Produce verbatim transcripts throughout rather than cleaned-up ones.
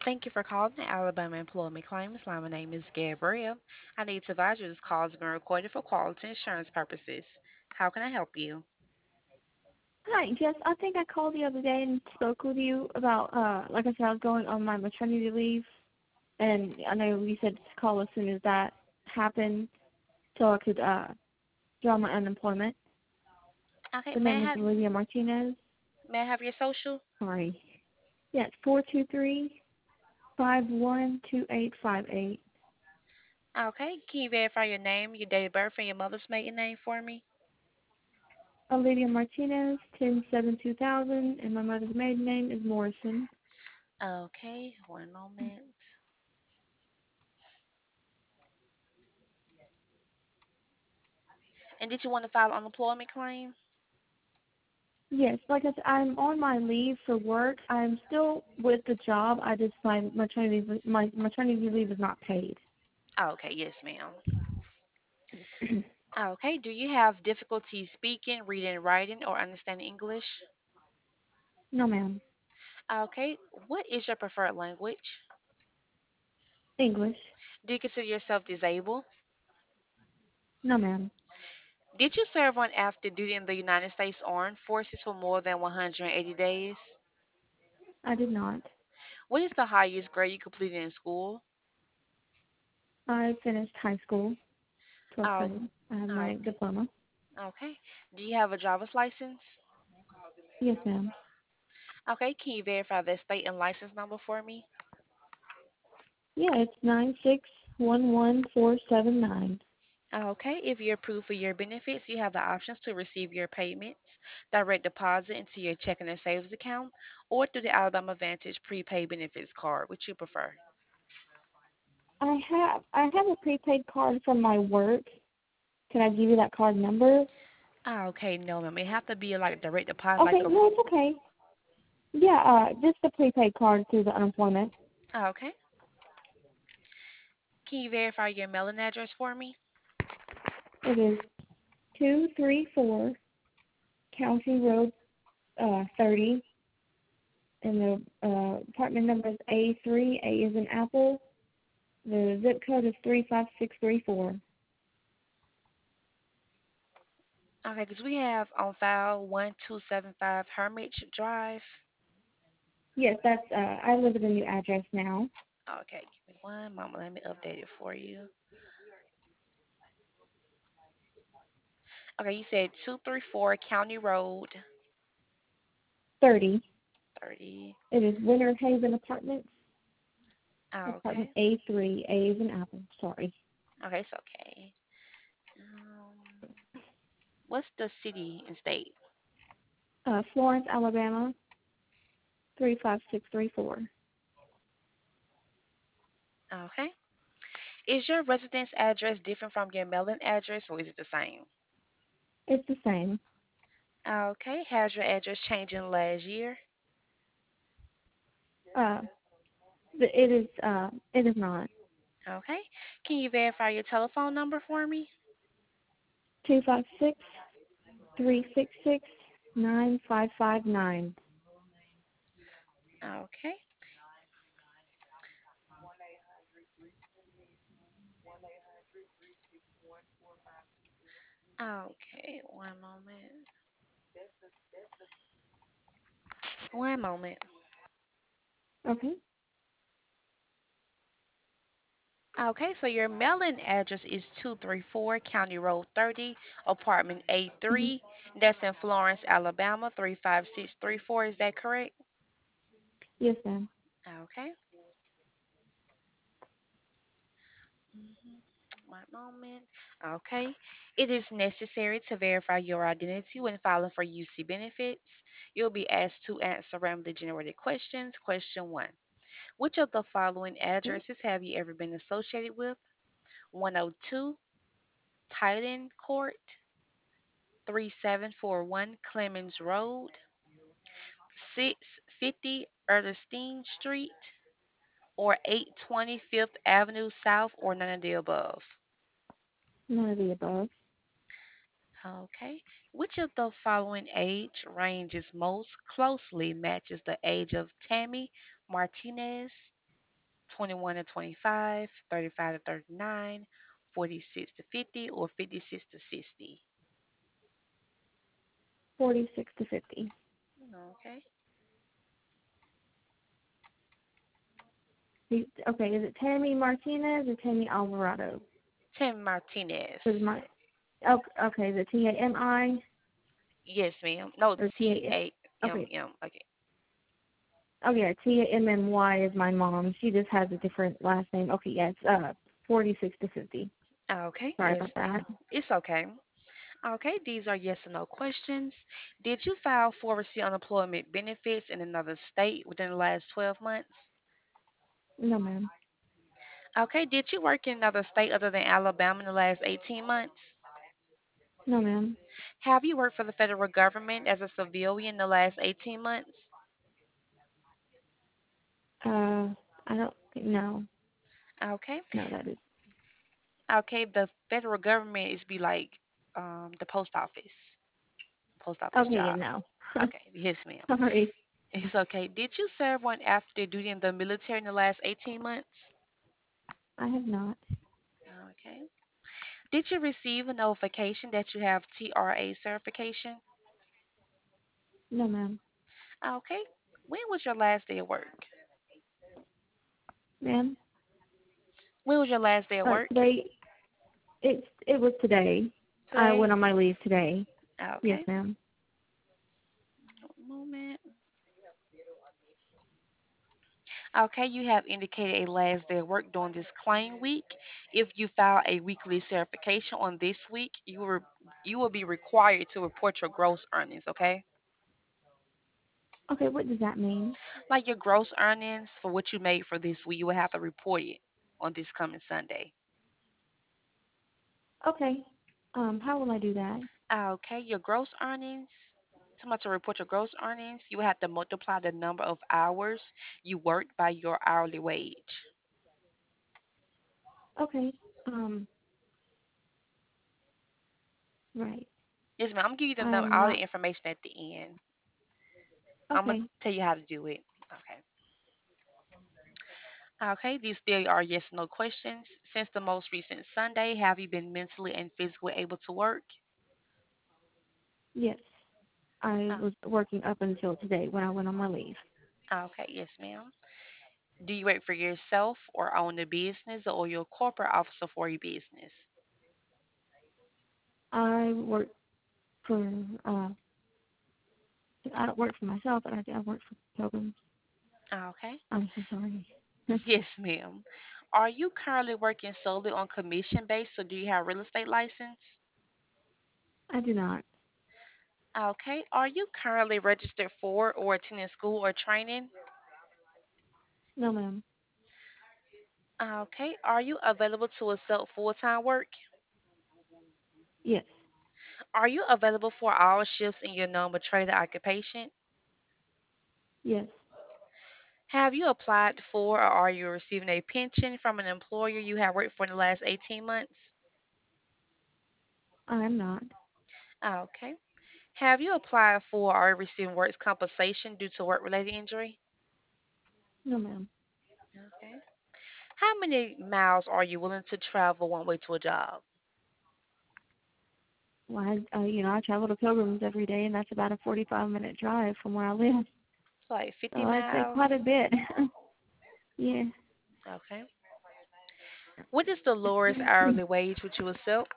Thank you for calling the Alabama Employment Claims line. My name is Gabrielle. I need to advise you this call is being recorded for quality insurance purposes. How can I help you? Hi, yes, I think I called the other day and spoke with you about, uh, like I said, I was going on my maternity leave, and I know you said to call as soon as that happened so I could, uh, draw my unemployment. Okay, The may I name is have Olivia Martinez. may I have your social? Sorry. Yes, four two three five one two eight five eight. Okay, can you verify your name, your date of birth, and your mother's maiden name for me? Olivia Martinez, ten seven two thousand, and my mother's maiden name is Morrison. Okay, one moment. And did you want to file an unemployment claim? Yes, like I said, I'm on my leave for work. I'm still with the job. I just my maternity my maternity leave is not paid. Okay, yes, ma'am. Okay, do you have difficulty speaking, reading, writing, or understanding English? No, ma'am. Okay, what is your preferred language? English. Do you consider yourself disabled? No, ma'am. Did you serve on active duty in the United States Armed Forces for more than one hundred eighty days? I did not. What is the highest grade you completed in school? I finished high school, twelfth Oh, grade. I have my okay. diploma. Okay. Do you have a driver's license? Yes, ma'am. Okay. Can you verify the state and license number for me? Yeah, it's nine six one one four seven nine. Okay. If you're approved for your benefits, you have the options to receive your payments, direct deposit into your checking and savings account, or through the Alabama Vantage prepaid benefits card. Which you prefer? I have I have a prepaid card from my work. Can I give you that card number? Ah, okay. No, ma'am. It have to be like direct deposit, like Okay, a. no, it's okay. Yeah, uh, just the prepaid card through the unemployment. Ah, okay. Can you verify your mailing address for me? It is two three four County Road uh, thirty, and the uh, apartment number is A three. A is in Apple. The zip code is three five six three four. Okay, because we have on file one two seven five Hermitage Drive. Yes, that's. Uh, I live at the new address now. Okay, give me one moment. Let me update it for you. Okay, you said two three four County Road thirty. thirty. It is Winter Haven Apartments. Apartment Okay, A three. A is in Apple. Sorry. okay, it's okay. Um, what's the city and state? Uh, Florence, Alabama. Three five six three four. Okay. Is your residence address different from your mailing address or is it the same? It's the same. Okay. Has your address changed in the last year? Uh, the- it is. Uh, it is not. Okay. Can you verify your telephone number for me? Two five six three six six nine five five nine. Okay. Okay. One moment. One moment. Okay. Okay, so your mailing address is two three four County Road thirty, apartment Mhm. A three. That's in Florence, Alabama, three five six three four. Is that correct? Yes, ma'am. Okay. Mhm. One moment. Okay. It is necessary to verify your identity when filing for U C benefits. You'll be asked to answer randomly generated questions. Question one. Which of the following Okay. addresses have you ever been associated with? one oh two Titan Court, three seven four one Clemens Road, six fifty Ernestine Street, or eight twenty Fifth Avenue South, or none of the above? None of the above. Okay. Which of the following age ranges most closely matches the age of Tammy Martinez? twenty-one to twenty-five, thirty-five to thirty-nine, forty-six to fifty, or fifty-six to sixty? forty-six to fifty. Okay. The- Okay, is it Tammy Martinez or Tammy Alvarado? Tim Martinez. Is my okay, okay, is it T A M I Yes, ma'am. No, or T T A? A M Okay. M. Okay. Oh yeah, T A M M Y is my mom. She just has a different last name. Okay, yes, uh, forty-six to fifty. Okay. Sorry Yes, about that. ma'am. It's okay. Okay. These are yes or no questions. Did you file for receive unemployment benefits in another state within the last twelve months? No, ma'am. Okay. Did you work in another state other than Alabama in the last eighteen months? No, ma'am. Have you worked for the federal government as a civilian in the last eighteen months? Uh, I don't think, no, Okay. no, that is, Okay. The federal government is be like um, the post office, post office okay, yeah, job. no. Okay. Yes, ma'am. Sorry. It's okay. Did you serve on active duty in the military in the last eighteen months? I have not. Okay. Did you receive a notification that you have T R A certification? No, ma'am. Okay. When was your last day of work? Ma'am, When was your last day of uh, work? today, it's, it was today. I Today? went on my leave today. Yes, Okay. ma'am. One moment. Okay, you have indicated a last day of work during this claim week. If you file a weekly certification on this week, you will you will be required to report your gross earnings, okay? Okay, what does that mean? Like your gross earnings for what you made for this week, you will have to report it on this coming Sunday. Okay. Um, how will I do that? Okay, your gross earnings. So much to report your gross earnings, you will have to multiply the number of hours you worked by your hourly wage. Okay. Um, right. Yes, ma'am. I'm gonna give you the number, I'm all not. the information at the end. I'm gonna Okay. tell you how to do it. Okay. Okay, these still are yes no questions. Since the most recent Sunday, have you been mentally and physically able to work? Yes. I Oh, was working up until today when I went on my leave. okay, yes, ma'am. Do you work for yourself or own a business or you're a corporate officer for your business? I work for, uh, I don't work for myself, but I, I work for Pilgrims. Okay, I'm so sorry. yes, ma'am. Are you currently working solely on commission base or do you have real estate license? I do not. Okay, are you currently registered for or attending school or training? No, ma'am. Okay, are you available to accept full-time work? Yes. Are you available for all shifts in your normal trade or occupation? Yes. Have you applied for or are you receiving a pension from an employer you have worked for in the last eighteen months? I am not. Okay. Have you applied for or are receiving works compensation due to work-related injury? No, ma'am. Okay. How many miles are you willing to travel one way to a job? Well, I, uh, you know, I travel to Pilgrims every day, and that's about a forty-five minute drive from where I live. It's like So fifty I'd say quite miles. a bit. Yeah. Okay. What is the lowest hourly wage which you accept?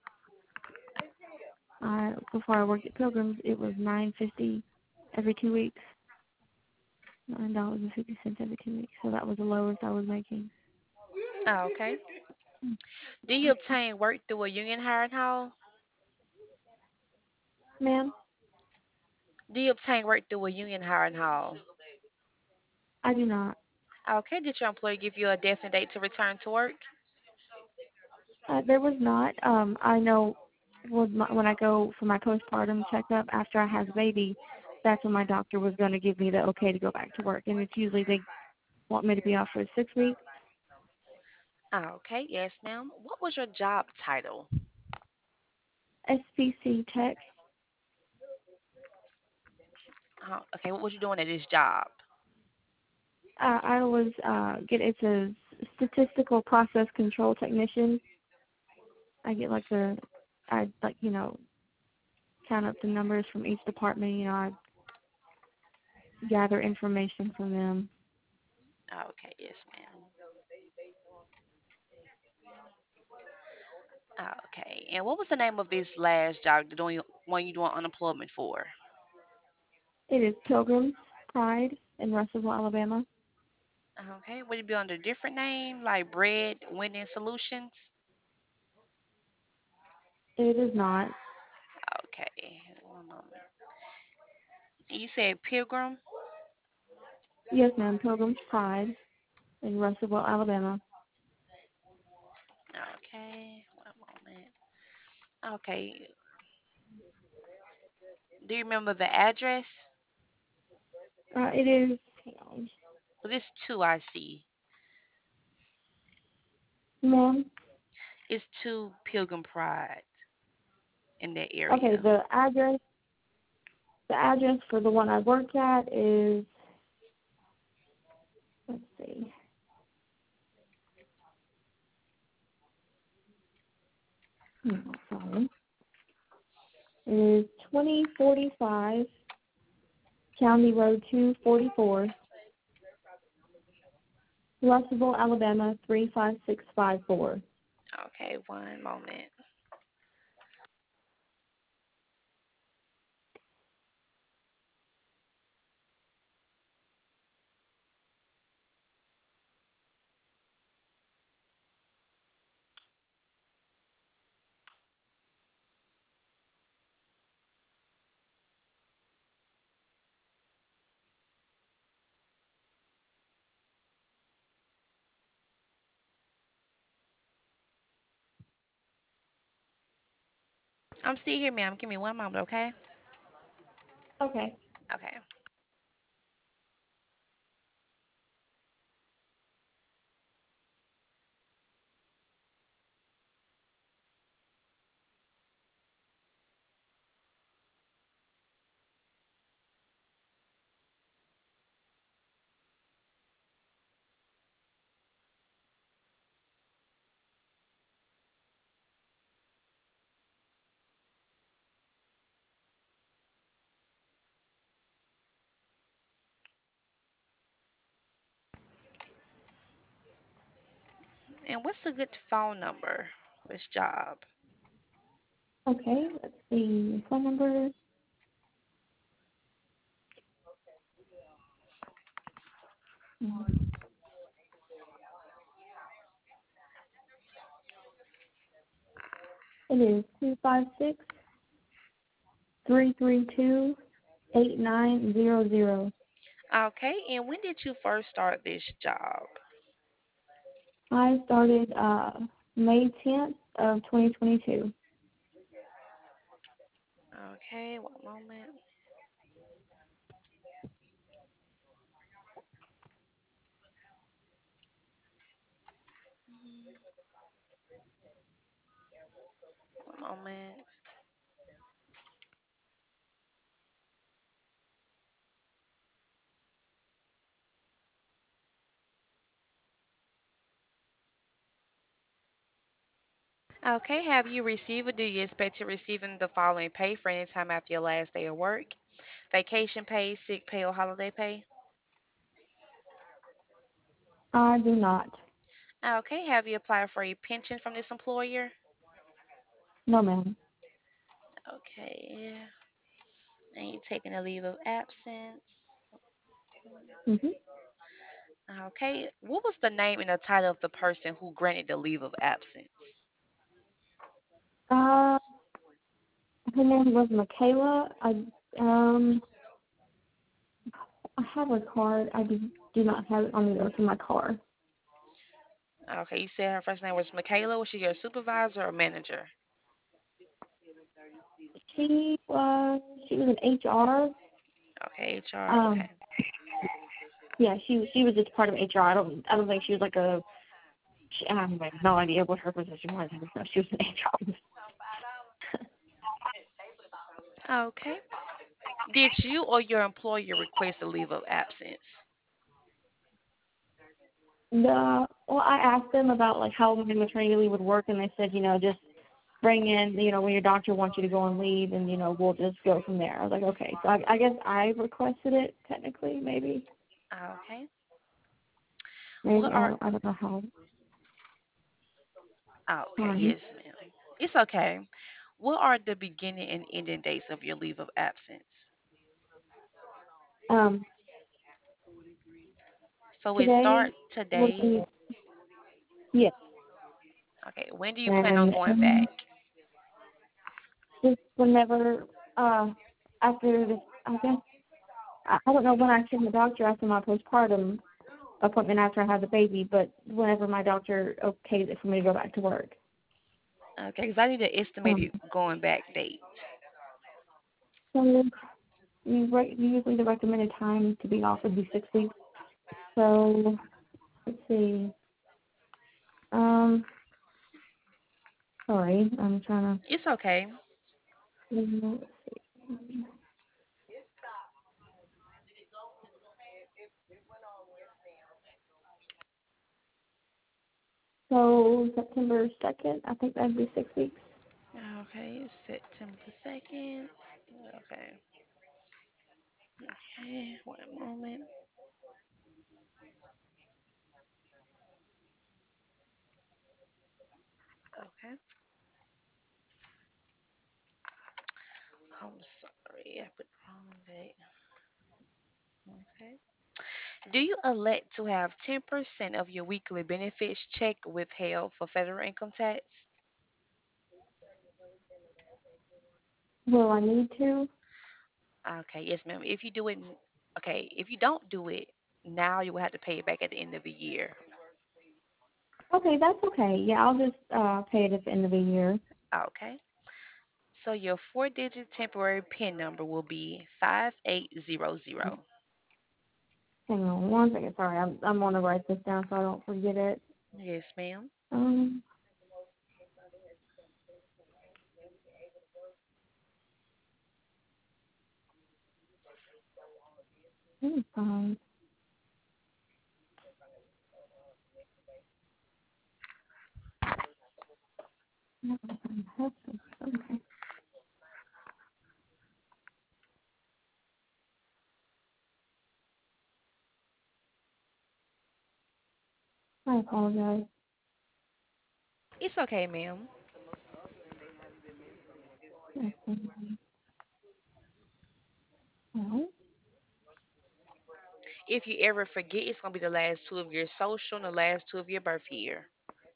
I before I worked at Pilgrims, it was nine fifty every two weeks. Nine dollars and fifty cents every two weeks. So that was the lowest I was making. Okay. Do you obtain work through a union hiring hall? Ma'am, Do you obtain work through a union hiring hall? I do not. Okay. Did your employer give you a definite date to return to work? Uh, there was not. Um, I know with my, when I go for my postpartum checkup after I have the baby, that's when my doctor was going to give me the okay to go back to work. And it's usually they want me to be off for six weeks. Okay. Yes, ma'am. What was your job title? S P C tech. Uh, okay. What was you doing at this job? Uh, I was uh get it's a statistical process control technician. I get like the I like you know count up the numbers from each department. You know I gather information from them. Okay, yes, ma'am. Okay, and what was the name of this last job, the doing one you doing unemployment for? It is Pilgrim's Pride in Russellville, Alabama. Okay, would it be under a different name, like Bread Winning Solutions? It is not. Okay, one moment. You said Pilgrim. Yes, ma'am. Pilgrim's Pride in Russellville, Alabama. Okay, one moment. Okay, do you remember the address? Uh, it is. Hang on, Well, this two I see. ma'am. It's two Pilgrim Pride in that Okay, area. the address. The address for the one I work at is. Let's see. Hmm, sorry. It is twenty forty-five County Road two forty-four, Russellville, Alabama three five six five four. Okay, one moment. I'm still here, ma'am. Give me one moment, okay? Okay. Okay. And what's a good phone number for this job? Okay. Let's see. Phone number. It is two five six three three two eight nine zero zero. Okay, and when did you first start this job? I started uh, May tenth of twenty twenty-two. Okay, one moment. One moment. Okay, have you received or do you expect to receive the following pay for any time after your last day of work? Vacation pay, sick pay, or holiday pay? I do not. Okay, have you applied for a pension from this employer? No, ma'am. Okay, and you taking a leave of absence? Mhm. Okay, what was the name and the title of the person who granted the leave of absence? Uh, her name was Michaela. I um, I have a card. I do, do not have it on me though. It's in my car. Okay, you said her first name was Michaela. Was she your supervisor or manager? She was she was an H R. Okay, H R. Um, Okay. yeah, she she was just part of H R. I don't I don't think she was like a. She, I have like no idea what her position was. I just know she was an H R. Okay. Did you or your employer request a leave of absence? The well, I asked them about like how the maternity leave would work, and they said, you know, just bring in, you know, when your doctor wants you to go on leave, and you know, we'll just go from there. I was like, okay, so I, I guess I requested it technically, maybe, Okay. maybe What I are don't, I don't know how. okay, Sorry. yes, ma'am. It's okay. What are the beginning and ending dates of your leave of absence? Um, So it today starts would today. be yes, Okay, when do you plan on and going back? um, just whenever uh after this, I guess I, I don't know when I see the doctor after my postpartum appointment after I have the baby, but whenever my doctor okays it for me to go back to work. Okay, because I need an Um, estimated going back date. so you re- usually the recommended time to be off would be six weeks. So let's see. Um, sorry, I'm trying It's okay. to. So September second, I think that'd be six weeks. Okay, September second. Okay. Okay, one moment. Okay. I'm sorry, I put the wrong date. Okay. Do you elect to have ten percent of your weekly benefits check withheld for federal income tax? Will I need to? Okay, yes, ma'am. If you do it, okay, if you don't do it now, you will have to pay it back at the end of the year. Okay, that's okay. Yeah, I'll just uh pay it at the end of the year. Okay. So your four-digit temporary PIN number will be five eight zero zero. Hang on one second. Sorry, I'm I'm gonna write this down so I don't forget it. Yes, ma'am. Um, let me find. Okay, I apologize. It's okay, ma'am. Well, If you ever forget, it's gonna be the last two of your social and the last two of your birth year.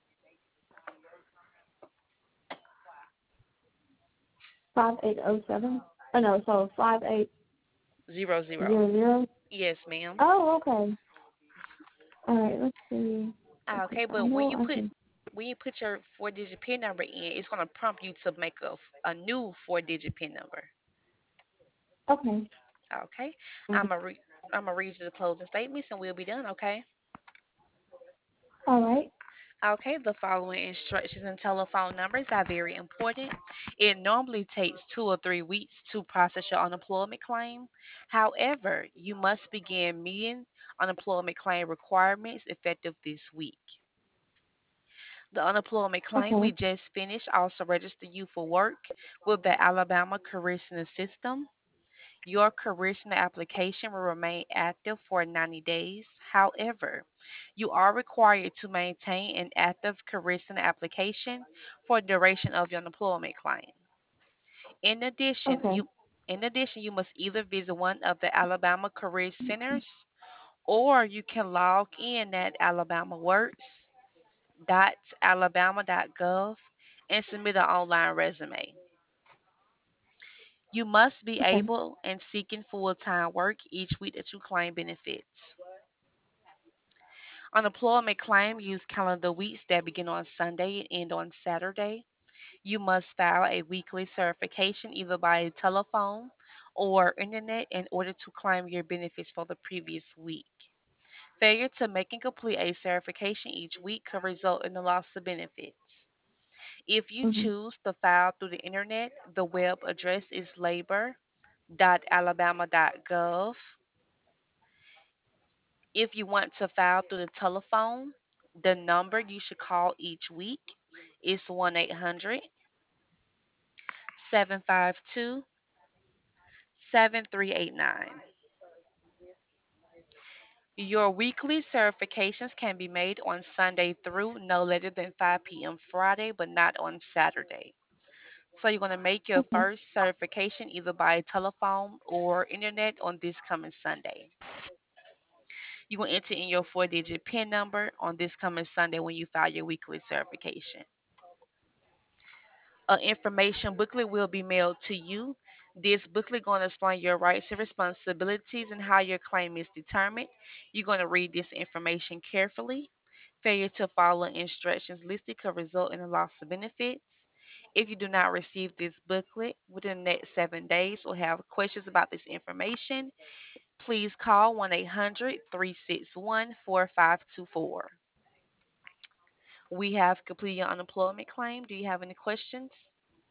five eight oh seven. Oh no, so five eight Zero zero. zero zero. Yes, ma'am. Oh, okay. All right, let's see. Ah, Okay, okay, so I but when know you I put can. when you put your four-digit PIN number in, it's gonna prompt you to make a, f- a new four-digit PIN number. Okay. Okay, I'm Okay. gonna re- I'm gonna read you the closing statements and we'll be done. Okay. All right. Okay, the following instructions and telephone numbers are very important. It normally takes two or three weeks to process your unemployment claim. However, you must begin meeting unemployment claim requirements effective this week. The unemployment claim we Okay. just finished also register you for work with the Alabama Correctional System. Your correctional application will remain active for ninety days. However, you are required to maintain an active correctional application for the duration of your unemployment claim. In addition, Okay. you in addition, you must either visit one of the Alabama Career Centers or you can log in at Alabama Works dot alabama dot gov and submit an online resume. You must be Okay. able and seeking full time work each week that you claim benefits. Unemployment claim use calendar weeks that begin on Sunday and end on Saturday. You must file a weekly certification either by telephone or internet in order to claim your benefits for the previous week. Failure to make and complete a certification each week could result in the loss of benefits. If you Mhm. choose to file through the internet, the web address is labor dot alabama dot gov. If you want to file through the telephone, the number you should call each week is one eight hundred seven five two seven three eight nine. Your weekly certifications can be made on Sunday through no later than five p m Friday, but not on Saturday. So you're going to make your Okay. first certification either by telephone or internet on this coming Sunday. You're going to enter in your four digit PIN number on this coming Sunday when you file your weekly certification. An information booklet will be mailed to you. This booklet going to explain your rights and responsibilities and how your claim is determined. You're going to read this information carefully. Failure to follow instructions listed could result in a loss of benefits. If you do not receive this booklet within the next seven days or have questions about this information, please call one eight hundred three six one four five two four. We have completed your unemployment claim. Do you have any questions?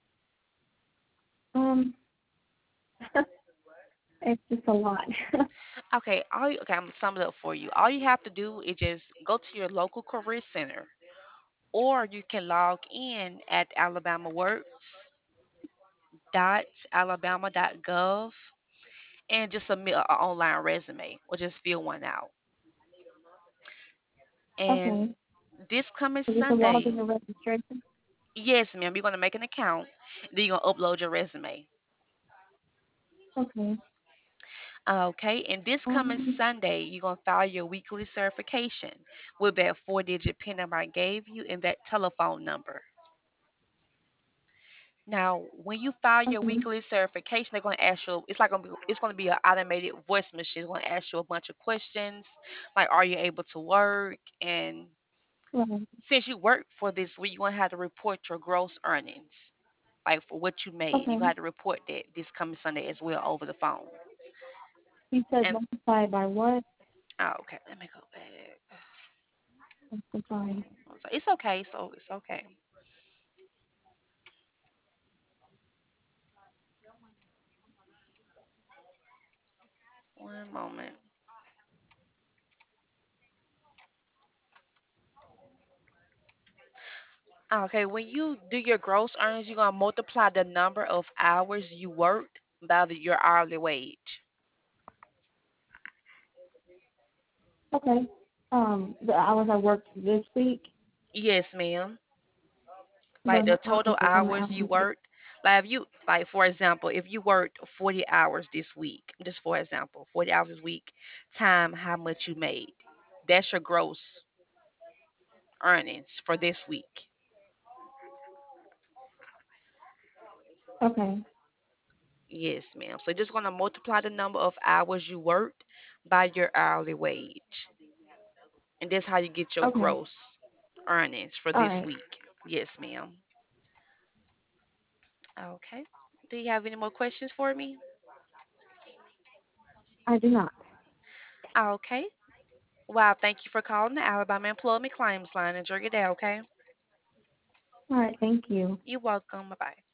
Um, it's just a lot. Okay, all you, okay, I'm gonna sum it up for you. All you have to do is just go to your local career center, or you can log in at Alabama Works dot alabama dot gov and just submit an online resume or just fill one out. And Okay. this coming Is this a Sunday, login and registration? yes, ma'am, you're gonna make an account, then you're gonna upload your resume. Okay. Okay, and this coming Um, Sunday, you're gonna file your weekly certification with that four-digit PIN number I gave you and that telephone number. Now, when you file your okay. weekly certification, they're going to ask you. It's like gonna be, it's going to be an automated voice machine. It's going to ask you a bunch of questions, like are you able to work? And Right. since you work for this week, you're going to have to report your gross earnings, like for what you made. You Okay. got to report that this coming Sunday as well over the phone. You said And multiply by what? oh, okay, let me go back. Multiply. It's okay. So it's okay. One moment. Okay, when you do your gross earnings, you're gonna multiply the number of hours you worked by the, your hourly wage. Okay. Um, the hours I worked this week, Yes, ma'am. Like the the uh, total on the hours you hourly rate. worked. Like if you like for example, if you worked forty hours this week, just for example, forty hours this week, time how much you made. That's your gross earnings for this week. Okay. Yes, ma'am. So you're just gonna multiply the number of hours you worked by your hourly wage. And that's how you get your Okay. gross earnings for All this right. week. Yes, ma'am. Okay. Do you have any more questions for me? I do not. Okay. Wow, thank you for calling the Alabama Employment Claims Line. Enjoy your day, okay? All right. Thank you. You're welcome. Bye bye.